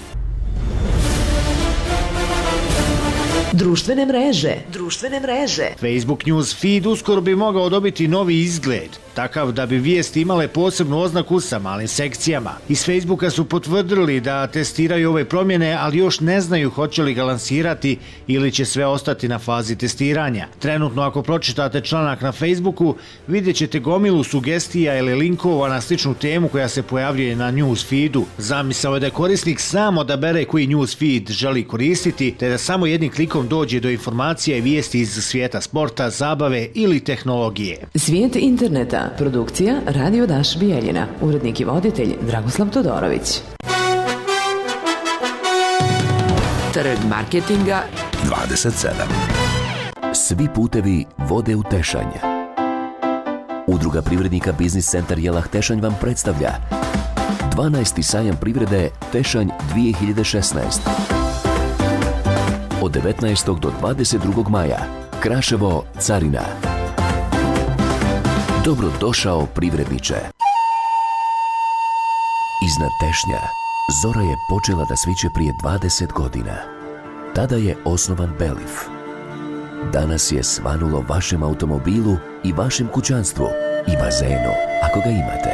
Društvene mreže. Društvene mreže. Facebook News feed uskoro bi mogao dobiti novi izgled, takav da bi vijesti imale posebnu oznaku sa malim sekcijama. Iz Facebooka su potvrdili da testiraju ove promjene, ali još ne znaju hoće li ga lansirati ili će sve ostati na fazi testiranja. Trenutno, ako pročitate članak na Facebooku, vidjet ćete gomilu sugestija ili linkova na sličnu temu koja se pojavljuje na News feedu. Zamisao je da korisnik sam odabere koji News feed želi koristiti, te da samo jednim klikom dođe do informacija i vijesti iz svijeta sporta, zabave ili tehnologije. Svijet interneta. Produkcija Radio Daš Bijeljina. Urednik i voditelj Dragoslav Todorović. Trg marketinga dvadeset sedam. Svi putevi vode u Tešanj. Udruga privrednika Biznis centar Jelah Tešanj vam predstavlja dvanaesti sajam privrede Tešanj dvije hiljade šesnaest. Od devetnaestog do dvadeset drugog maja. Kraševo, Carina. Dobrodošao privredniče. Iznad Tešnja Zora je počela da sviće prije dvadeset godina. Tada je osnovan Belif. Danas je svanulo vašem automobilu i vašem kućanstvu i bazenu, ako ga imate.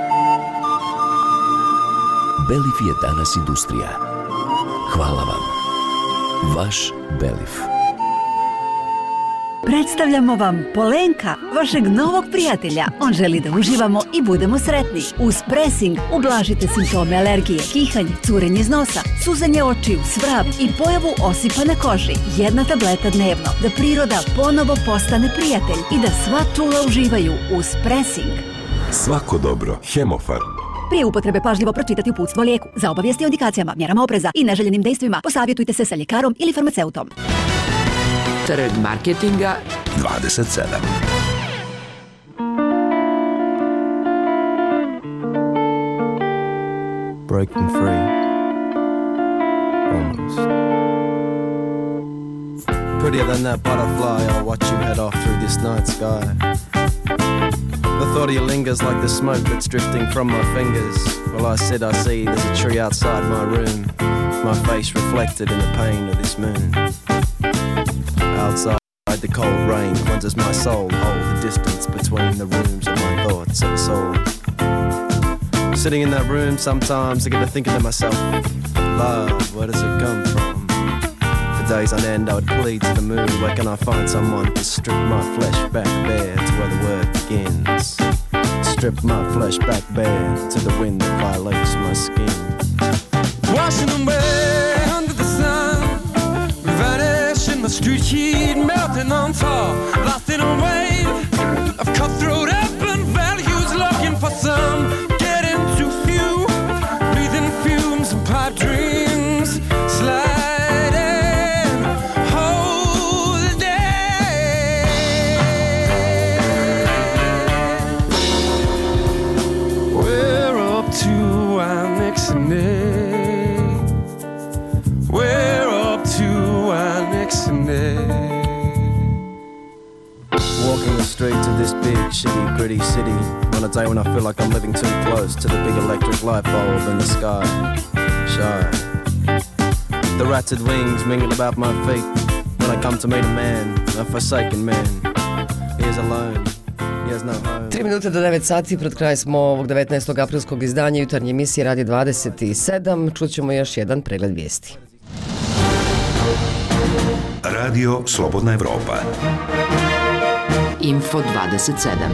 Belif je danas industrija. Hvala vam. Vaš Belif. Predstavljamo vam Polenka, vašeg novog prijatelja. On želi da uživamo i budemo sretni. Uz Pressing ublažite simptome alergije, kihanje, curenje iz nosa, suzanje očiju, svrab i pojavu osipa na koži. Jedna tableta dnevno, da priroda ponovo postane prijatelj i da sva čula uživaju uz Pressing. Svako dobro. Hemofarm. Prije upotrebe pažljivo pročitati uputstvo o lijeku. Za obavijesti o indikacijama, mjerama opreza i neželjenim dejstvima posavjetujte se sa ljekarom ili farmaceutom. Trg marketinga dvadeset sedam. Breaking free. Almost. Prettier than that butterfly, I'll watch you head off through this night sky. The thought of you lingers like the smoke that's drifting from my fingers. Well, I said I see there's a tree outside my room, my face reflected in the pain of this moon. Outside the cold rain cleanses my soul, hold the distance between the rooms of my thoughts and soul. Sitting in that room sometimes I get to thinking to myself, love, where does it come from? For days on end I would plead to the moon, where can I find someone to strip my flesh back bare to where the word begins? Strip my flesh back bare to the wind that violates my skin. Washing away under the sun, vanish in the street heat, melting on top, lost in a wave of cutthroat urban values, looking for some, getting too few, breathing fumes and pipe dreams, sliding, holding. We're up to our next name. We're up to our next name. Walking the streets of this big, shitty, gritty city on a day when I feel like I'm living too close to the big electric light bulb in the sky. Shy. The ratted wings mingle about my feet when I come to meet a man, a forsaken man. He is alone. He has no home. Tri minute do devet sati, pred kraj smo ovog devetnaestog aprilskog izdanja jutarnje emisije Radio dvadeset sedam. Čućemo još jedan pregled vijesti. Radio Slobodna Evropa. Info dvadeset sedam.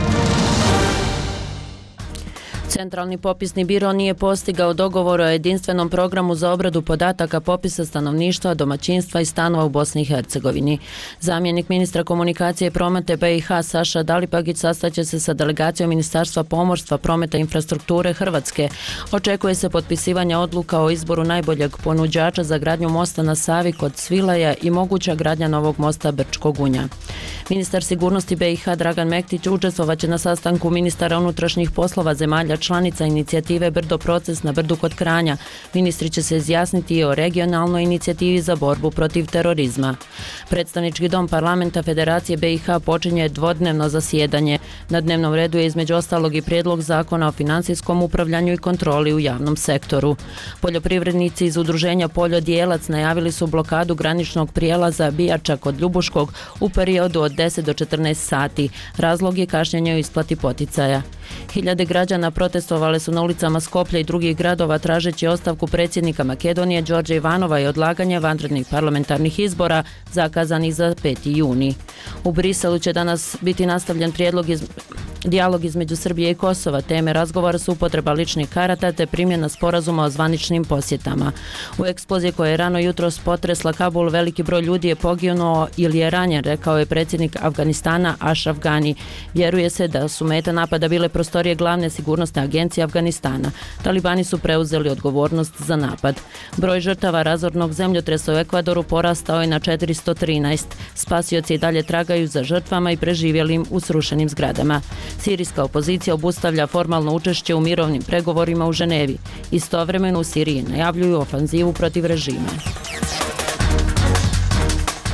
Centralni popisni biro nije postigao dogovor o jedinstvenom programu za obradu podataka popisa stanovništva, domaćinstva i stanova u Bosni i Hercegovini. Zamjenik ministra komunikacije i prometa B i H Saša Dalipagić sastaće se sa delegacijom Ministarstva pomorstva, prometa i infrastrukture Hrvatske. Očekuje se potpisivanje odluka o izboru najboljeg ponuđača za gradnju mosta na Savi kod Svilaja i moguća gradnja novog mosta Brčko Gunja. Ministar sigurnosti B i H Dragan Mektić učestvovaće na sastanku ministara unutrašnjih poslova zemalja članica inicijative Brdo proces na Brdu kod Kranja. Ministri će se izjasniti i o regionalnoj inicijativi za borbu protiv terorizma. Predstavnički dom parlamenta Federacije B i H počinje dvodnevno zasjedanje. Na dnevnom redu je između ostalog i prijedlog zakona o financijskom upravljanju i kontroli u javnom sektoru. Poljoprivrednici iz udruženja Poljodjelac najavili su blokadu graničnog prijelaza Bijača kod Ljubuškog u periodu od deset do četrnaest sati. Razlog je kašnjenje u isplati poticaja. Hiljade građana protestovale su na ulicama Skoplja i drugih gradova tražeći ostavku predsjednika Makedonije Đorđa Ivanova i odlaganje vanrednih parlamentarnih izbora zakazanih za peti juni. U Briselu će danas biti nastavljen prijedlog iz... dijalog između Srbije i Kosova. Teme razgovora su upotreba ličnih karata te primjena sporazuma o zvaničnim posjetama. U eksploziji koja je rano jutros potresla Kabul veliki broj ljudi je poginuo ili je ranjen, rekao je predsjednik Afganistana Ashraf Ghani. Vjeruje se da su meta napada bile prostorije glavne sigurnosne agencije Afganistana. Talibani su preuzeli odgovornost za napad. Broj žrtava razornog zemljotresa u Ekvadoru porastao je na četiristo trinaest. Spasioci i dalje tragaju za žrtvama i preživjelim u srušenim zgradama. Sirijska opozicija obustavlja formalno učešće u mirovnim pregovorima u Ženevi. Istovremeno u Siriji najavljuju ofanzivu protiv režima.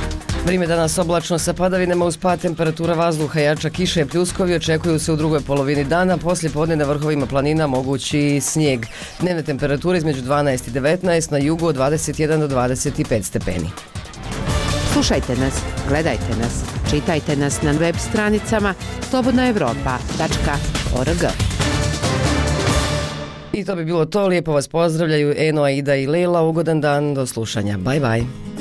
Vrijeme danas oblačno sa padavinama uz pad temperatura vazduha, jača kiša i pljuskovi očekuju se u drugoj polovini dana, poslije podne na vrhovima planina mogući snijeg. Dnevne temperature između dvanaest i devetnaest, na jugu od dvadeset jedan do dvadeset pet stepeni. Slušajte nas, gledajte nas, čitajte nas na web stranicama slobodna evropa tačka org. I to bi bilo to, lijepo vas pozdravljaju Eno, Aida i Leila, ugodan dan, do slušanja, bye bye.